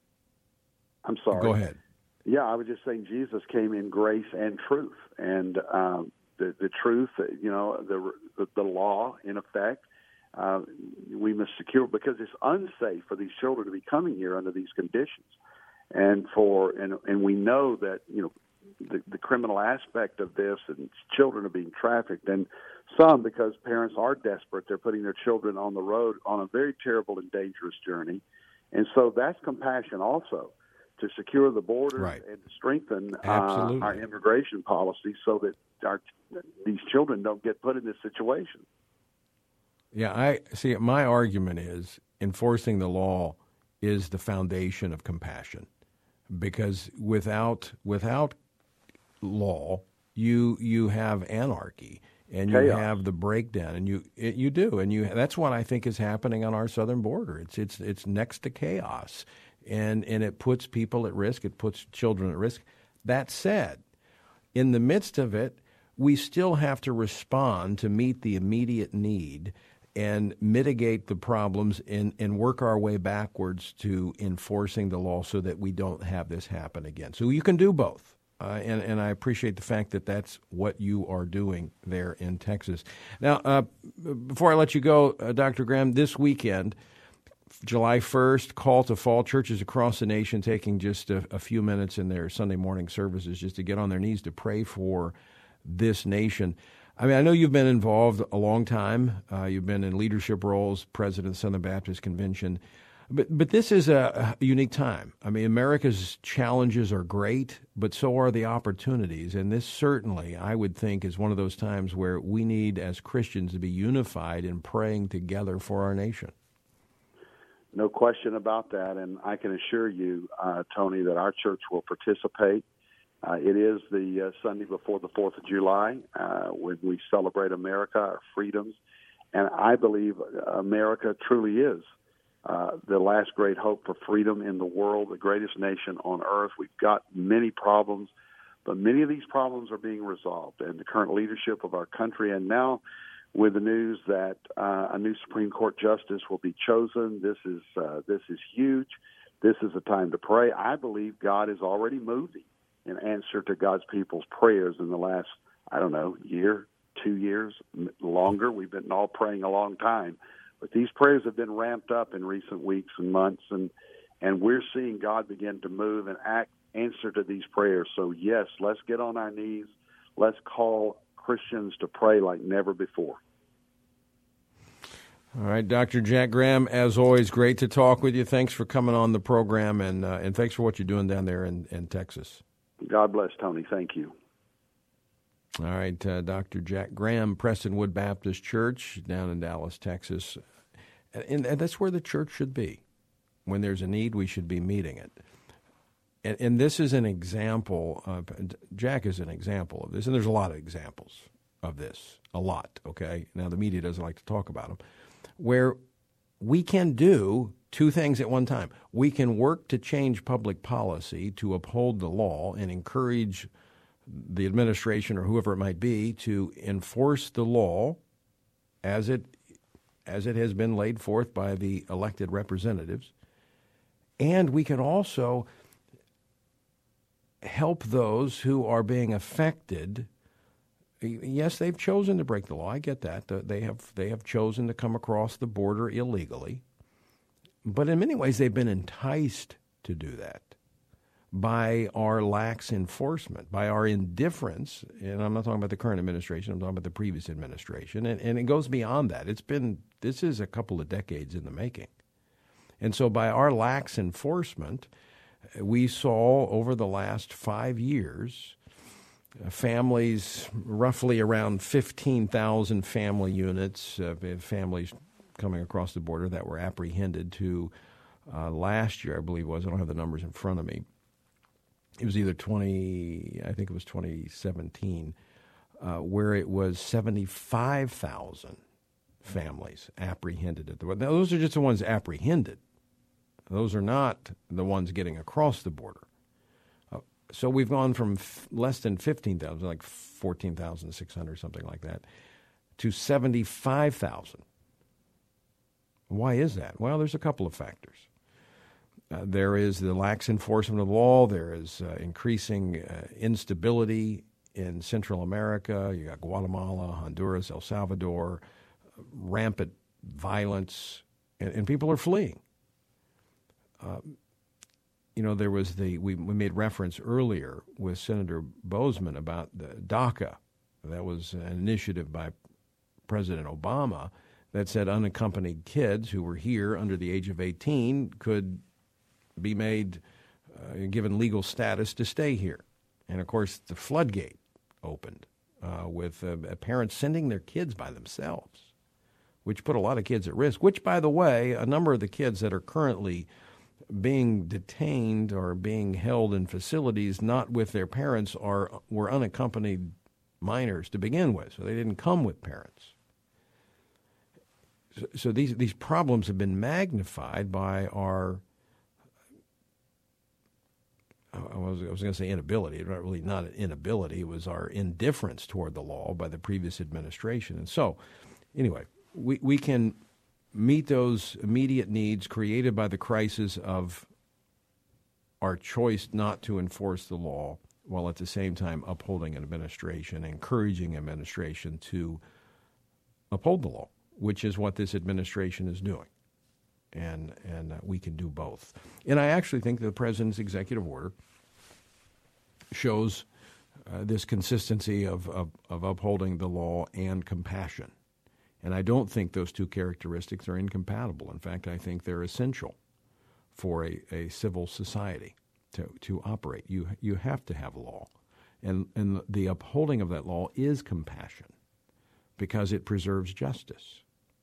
I'm sorry. Go ahead. Yeah, I was just saying Jesus came in grace and truth, and um, the the truth, you know, the the, the law in effect. Uh, we must secure because it's unsafe for these children to be coming here under these conditions, and for and and we know that you know the, the criminal aspect of this, and children are being trafficked, and some because parents are desperate, they're putting their children on the road on a very terrible and dangerous journey, and so that's compassion also to secure the borders right. and to strengthen uh, Absolutely. our immigration policy so that our these children don't get put in this situation. Yeah, I see. My argument is enforcing the law is the foundation of compassion, because without without law, you you have anarchy and you Chaos. have the breakdown, and you it, you do, and you that's what I think is happening on our southern border. It's it's it's next to chaos, and and it puts people at risk. It puts children at risk. That said, in the midst of it, we still have to respond to meet the immediate need and mitigate the problems and, and work our way backwards to enforcing the law so that we don't have this happen again. So you can do both. Uh, and, and I appreciate the fact that that's what you are doing there in Texas. Now, uh, before I let you go, uh, Doctor Graham, this weekend, July first, call to fall, churches across the nation taking just a, a few minutes in their Sunday morning services just to get on their knees to pray for this nation. I mean, I know you've been involved a long time. Uh, you've been in leadership roles, president of the Southern Baptist Convention. But but this is a, a unique time. I mean, America's challenges are great, but so are the opportunities. And this certainly, I would think, is one of those times where we need, as Christians, to be unified in praying together for our nation. No question about that. And I can assure you, uh, Tony, that our church will participate. Uh, it is the uh, Sunday before the fourth of July uh, when we celebrate America, our freedoms. And I believe America truly is uh, the last great hope for freedom in the world, the greatest nation on earth. We've got many problems, but many of these problems are being resolved. And the current leadership of our country, and now with the news that uh, a new Supreme Court justice will be chosen, this is uh, this is huge. This is a time to pray. I believe God is already moving in answer to God's people's prayers in the last, I don't know, year, two years, longer. We've been all praying a long time. But these prayers have been ramped up in recent weeks and months, and, and we're seeing God begin to move and act, answer to these prayers. So, yes, let's get on our knees. Let's call Christians to pray like never before. All right, Doctor Jack Graham, as always, great to talk with you. Thanks for coming on the program, and uh, and thanks for what you're doing down there in, in Texas. God bless, Tony. Thank you. All right, uh, Doctor Jack Graham, Prestonwood Baptist Church down in Dallas, Texas. And, and that's where the church should be. When there's a need, we should be meeting it. And, and this is an example of, Jack is an example of this, and there's a lot of examples of this, a lot, okay? Now, the media doesn't like to talk about them, where we can do two things at one time. We can work to change public policy to uphold the law and encourage the administration or whoever it might be to enforce the law as it as it has been laid forth by the elected representatives. And we can also help those who are being affected. Yes, they've chosen to break the law. I get that. They have they have chosen to come across the border illegally. But in many ways, they've been enticed to do that by our lax enforcement, by our indifference. And I'm not talking about the current administration. I'm talking about the previous administration. And, and it goes beyond that. It's been, this is a couple of decades in the making. And so by our lax enforcement, we saw over the last five years families, roughly around fifteen thousand family units, uh, families coming across the border that were apprehended to uh, last year, I believe it was. I don't have the numbers in front of me. It was either twenty, I think it was twenty seventeen, uh, where it was seventy-five thousand families apprehended at the border. Now, those are just the ones apprehended. Those are not the ones getting across the border. Uh, so we've gone from f- less than fifteen thousand, like fourteen thousand six hundred, something like that, to seventy-five thousand. Why is that? Well, there's a couple of factors. Uh, there is the lax enforcement of the law. There is uh, increasing uh, instability in Central America. You got Guatemala, Honduras, El Salvador, uh, rampant violence, and, and people are fleeing. Uh, you know, there was the, we, we made reference earlier with Senator Boozman about the DACA. That was an initiative by President Obama that said unaccompanied kids who were here under the age of eighteen could be made, uh, given legal status to stay here. And, of course, the floodgate opened uh, with uh, parents sending their kids by themselves, which put a lot of kids at risk, which, by the way, a number of the kids that are currently being detained or being held in facilities not with their parents are were unaccompanied minors to begin with, so they didn't come with parents. So, so these these problems have been magnified by our, I was, I was going to say inability. It's not really not an inability. It was our indifference toward the law by the previous administration. And so, anyway, we, we can meet those immediate needs created by the crisis of our choice not to enforce the law, while at the same time upholding an administration, encouraging administration to uphold the law, which is what this administration is doing. And and uh, we can do both. And I actually think the president's executive order shows uh, this consistency of, of, of upholding the law and compassion. And I don't think those two characteristics are incompatible. In fact, I think they're essential for a, a civil society to, to operate. You you have to have law. And, and the upholding of that law is compassion because it preserves justice.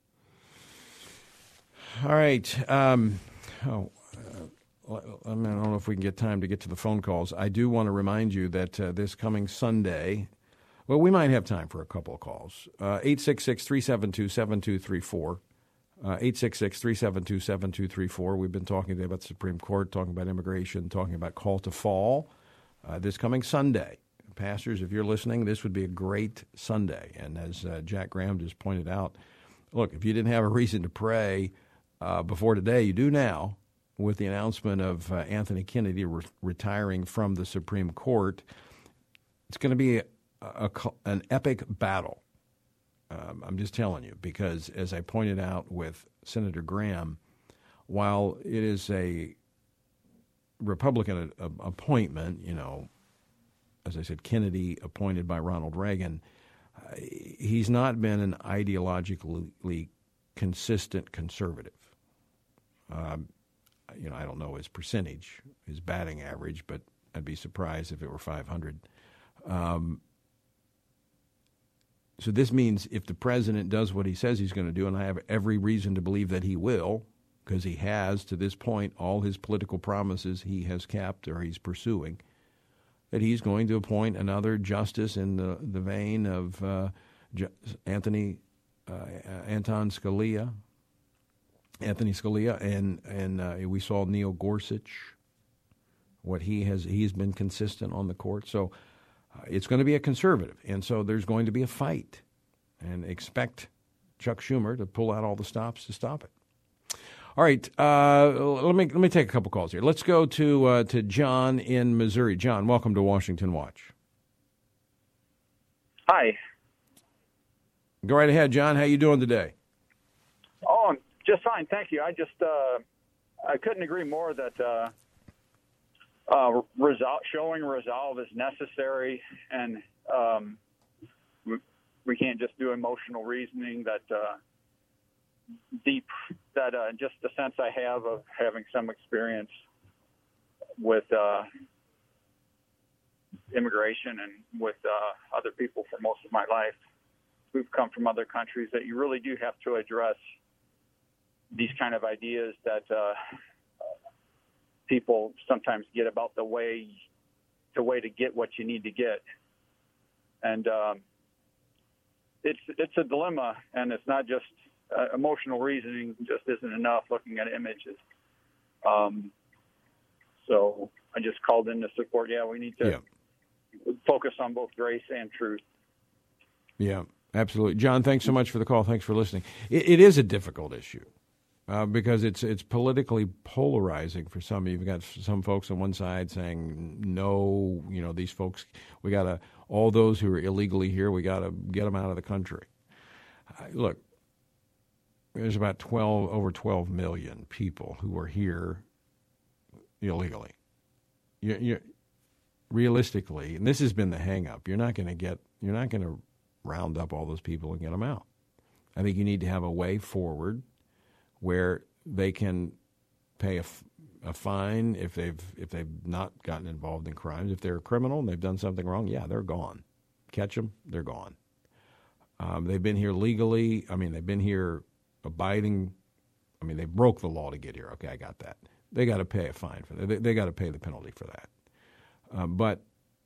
All right. Um, oh, uh, I, mean, I don't know if we can get time to get to the phone calls. I do want to remind you that uh, this coming Sunday, well, we might have time for a couple of calls. Uh, eight six six, three seven two, seven two three four. Uh, eight six six, three seven two, seven two three four. We've been talking today about the Supreme Court, talking about immigration, talking about call to fall uh, this coming Sunday. Pastors, if you're listening, this would be a great Sunday. And as uh, Jack Graham just pointed out, look, if you didn't have a reason to pray uh, before today, you do now with the announcement of uh, Anthony Kennedy re- retiring from the Supreme Court. It's going to be a, a, an epic battle. Um, I'm just telling you, because as I pointed out with Senator Graham, while it is a Republican a, a appointment, you know, as I said, Kennedy appointed by Ronald Reagan, uh, he's not been an ideologically consistent conservative. Um, you know, I don't know his percentage, his batting average, but I'd be surprised if it were five hundred. Um, so this means if the president does what he says he's going to do, and I have every reason to believe that he will, because he has, to this point, all his political promises he has kept or he's pursuing, that he's going to appoint another justice in the, the vein of uh, Ju- Anthony uh, Anton Scalia, Anthony Scalia, and and uh, we saw Neil Gorsuch. What he has, he's been consistent on the court. So uh, it's going to be a conservative, and so there's going to be a fight, and expect Chuck Schumer to pull out all the stops to stop it. All right, uh, let me let me take a couple calls here. Let's go to uh, to John in Missouri. John, welcome to Washington Watch. Hi. Go right ahead, John. How you doing today? Oh, I'm just fine, thank you. I just uh, I couldn't agree more that uh, uh, resol- showing resolve is necessary, and um, we, we can't just do emotional reasoning. That uh, deep, that uh, just the sense I have of having some experience with uh, immigration and with uh, other people for most of my life who've come from other countries, that you really do have to address these kind of ideas that uh, people sometimes get about the way, the way to get what you need to get. And um, it's it's a dilemma, and it's not just uh, emotional reasoning just isn't enough looking at images. Um, so I just called in to support. Yeah, we need to yeah. focus on both grace and truth. Yeah, absolutely. John, thanks so much for the call. Thanks for listening. It, it is a difficult issue uh, because it's it's politically polarizing for some. You've got some folks on one side saying, no, you know, these folks, we got to, all those who are illegally here, we got to get them out of the country. Uh, look, there's about twelve, over twelve million people who are here illegally. You, you, realistically, and this has been the hang-up, you're not going to get, you're not going to round up all those people and get them out. I think you need to have a way forward where they can pay a, a fine if they've if they've not gotten involved in crimes. If they're a criminal and they've done something wrong, yeah, they're gone. Catch them, they're gone. Um, they've been here legally. I mean, they've been here abiding. I mean, they broke the law to get here. Okay, I got that. They got to pay a fine for that. They, they got to pay the penalty for that. Uh, but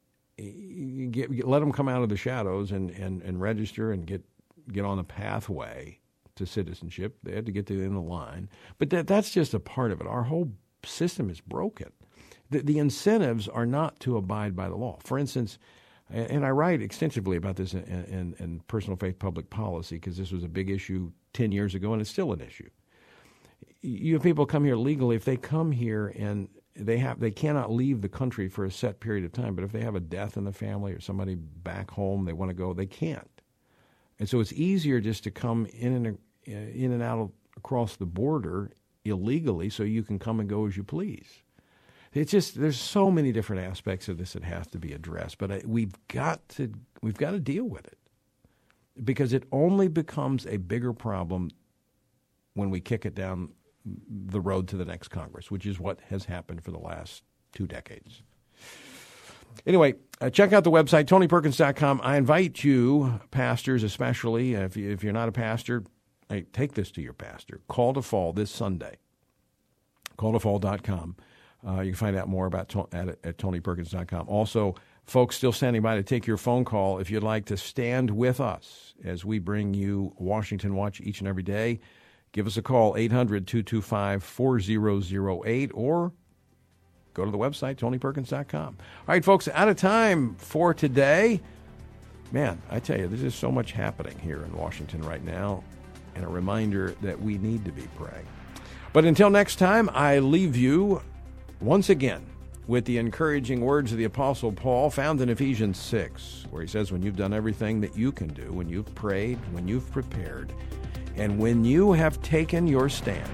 get, get, let them come out of the shadows and, and, and register and get get on a pathway to citizenship. They had to get to the end of the line. But that that's just a part of it. Our whole system is broken. The, the incentives are not to abide by the law. For instance, and, and I write extensively about this in, in, in Personal Faith Public Policy because this was a big issue ten years ago and it's still an issue. You have people come here legally. If they come here and they have, they cannot leave the country for a set period of time. But if they have a death in the family or somebody back home, they want to go, they can't. And so it's easier just to come in and in and out of, across the border illegally, so you can come and go as you please. It's just there's so many different aspects of this that have to be addressed. But I, we've got to we've got to deal with it because it only becomes a bigger problem when we kick it down the road to the next Congress, which is what has happened for the last two decades. Anyway, uh, check out the website, tony perkins dot com. I invite you, pastors especially, if, you, if you're not a pastor, hey, take this to your pastor. Call to Fall this Sunday. call to fall dot com. Uh, you can find out more about to- at, at tony perkins dot com. Also, folks still standing by to take your phone call if you'd like to stand with us as we bring you Washington Watch each and every day. Give us a call, eight hundred, two two five, four zero zero eight, or go to the website, tony perkins dot com. All right, folks, out of time for today. Man, I tell you, there's just so much happening here in Washington right now, and a reminder that we need to be praying. But until next time, I leave you once again with the encouraging words of the Apostle Paul found in Ephesians six, where he says, when you've done everything that you can do, when you've prayed, when you've prepared, and when you have taken your stand,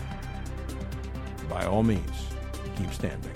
by all means, keep standing.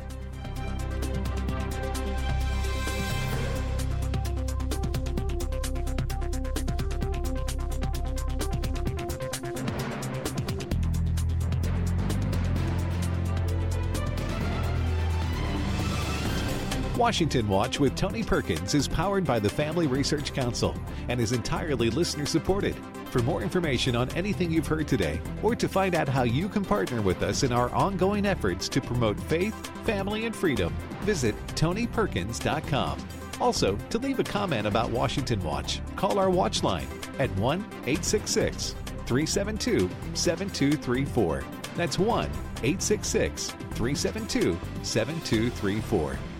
Washington Watch with Tony Perkins is powered by the Family Research Council and is entirely listener-supported. For more information on anything you've heard today, or to find out how you can partner with us in our ongoing efforts to promote faith, family, and freedom, visit tony perkins dot com. Also, to leave a comment about Washington Watch, call our watch line at one eight six six, three seven two, seven two three four. That's one eight six six, three seven two, seven two three four.